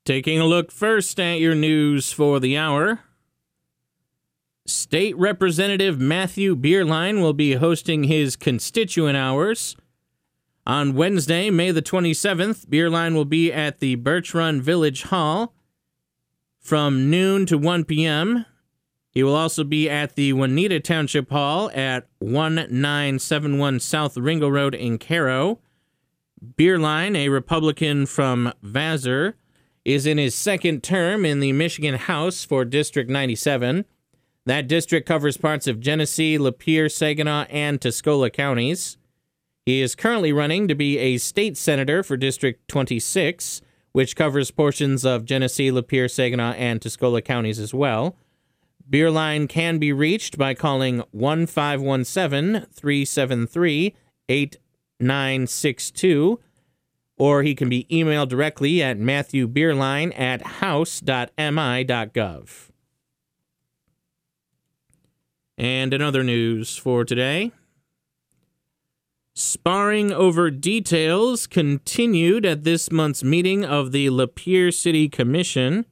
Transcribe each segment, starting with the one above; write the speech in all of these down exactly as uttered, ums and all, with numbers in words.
Taking a look first at your news for the hour. State Representative Matthew Bierlein will be hosting his constituent hours. On Wednesday, May the twenty-seventh, Bierlein will be at the Birch Run Village Hall from noon to one p.m. He will also be at the Juanita Township Hall at nineteen seventy-one South Ringo Road in Caro. Bierlein, a Republican from Vassar, is in his second term in the Michigan House for District ninety-seven. That district covers parts of Genesee, Lapeer, Saginaw, and Tuscola counties. He is currently running to be a state senator for District twenty-six, which covers portions of Genesee, Lapeer, Saginaw, and Tuscola counties as well. Bierlein can be reached by calling one five one seven, three seven three, eight nine six two, or he can be emailed directly at matthewbierlein at house dot m i dot gov. And in other news for today, sparring over details continued at this month's meeting of the Lapeer City Commission.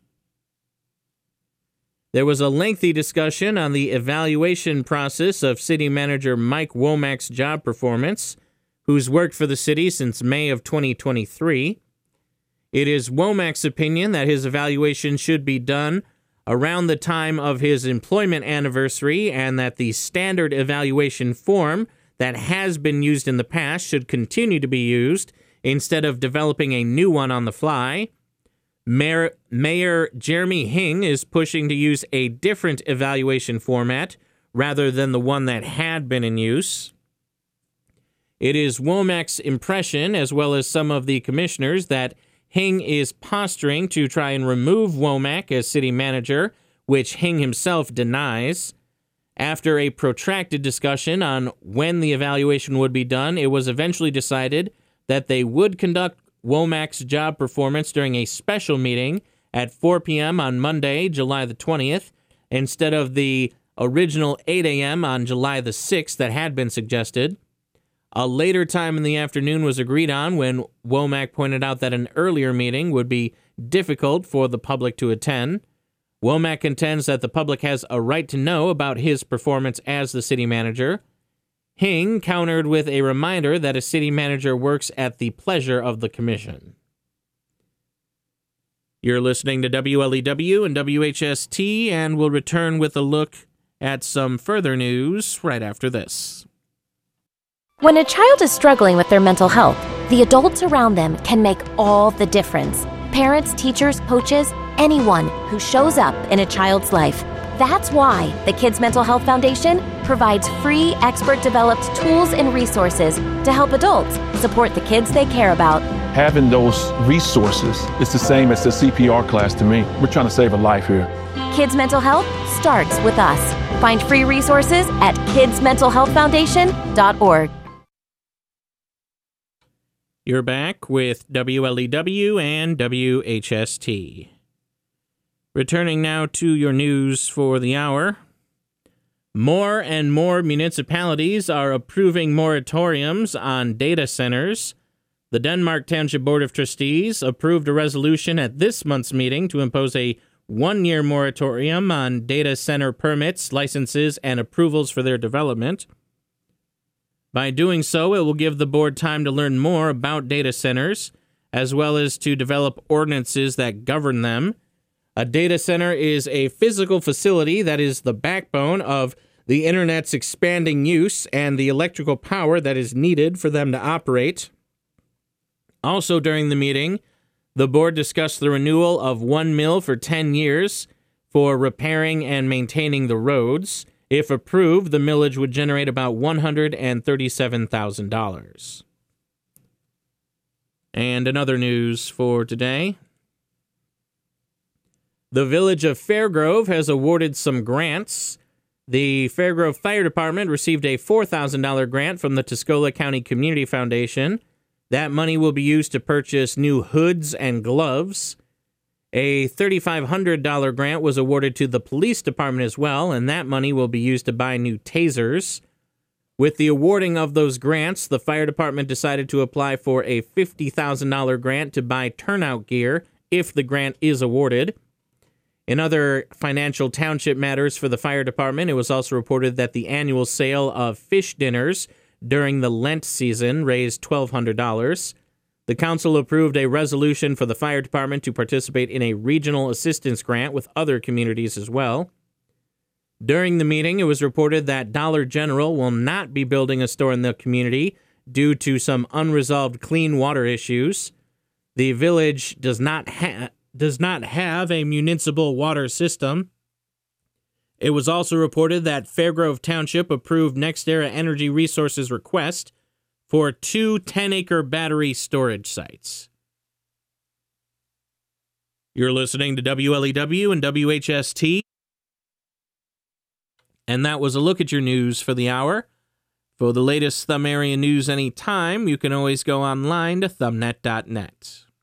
There was a lengthy discussion on the evaluation process of City Manager Mike Womack's job performance, who's worked for the city since May of twenty twenty-three. It is Womack's opinion that his evaluation should be done around the time of his employment anniversary and that the standard evaluation form that has been used in the past should continue to be used instead of developing a new one on the fly. Mayor, Mayor Jeremy Hing is pushing to use a different evaluation format rather than the one that had been in use. It is Womack's impression, as well as some of the commissioners, that Hing is posturing to try and remove Womack as city manager, which Hing himself denies. After a protracted discussion on when the evaluation would be done, it was eventually decided that they would conduct Womack's job performance during a special meeting at four p.m. on Monday, July the twentieth, instead of the original eight a.m. on July the sixth that had been suggested. A later time in the afternoon was agreed on when Womack pointed out that an earlier meeting would be difficult for the public to attend. Womack contends that the public has a right to know about his performance as the city manager. Hing countered with a reminder that a city manager works at the pleasure of the commission. You're listening to W L E W and W H S T, and we'll return with a look at some further news right after this. When a child is struggling with their mental health, the adults around them can make all the difference. Parents, teachers, coaches, anyone who shows up in a child's life. That's why the Kids Mental Health Foundation provides free, expert-developed tools and resources to help adults support the kids they care about. Having those resources is the same as the C P R class to me. We're trying to save a life here. Kids Mental Health starts with us. Find free resources at kids mental health foundation dot org. You're back with W L E W and W H S T. Returning now to your news for the hour. More and more municipalities are approving moratoriums on data centers. The Denmark Township Board of Trustees approved a resolution at this month's meeting to impose a one-year moratorium on data center permits, licenses, and approvals for their development. By doing so, it will give the board time to learn more about data centers, as well as to develop ordinances that govern them. A data center is a physical facility that is the backbone of the Internet's expanding use and the electrical power that is needed for them to operate. Also during the meeting, the board discussed the renewal of one mil for ten years for repairing and maintaining the roads. If approved, the millage would generate about one hundred thirty-seven thousand dollars. And in other news for today, the Village of Fairgrove has awarded some grants. The Fairgrove Fire Department received a four thousand dollars grant from the Tuscola County Community Foundation. That money will be used to purchase new hoods and gloves. A three thousand five hundred dollars grant was awarded to the police department as well, and that money will be used to buy new tasers. With the awarding of those grants, the fire department decided to apply for a fifty thousand dollars grant to buy turnout gear if the grant is awarded. In other financial township matters for the fire department, it was also reported that the annual sale of fish dinners during the Lent season raised twelve hundred dollars. The council approved a resolution for the fire department to participate in a regional assistance grant with other communities as well. During the meeting, it was reported that Dollar General will not be building a store in the community due to some unresolved clean water issues. The village does not ha- does not have a municipal water system. It was also reported that Fairgrove Township approved NextEra Energy Resources' request for two ten-acre battery storage sites. You're listening to W L E W and W H S T. And that was a look at your news for the hour. For the latest Thumb area news anytime, you can always go online to thumbnet dot net.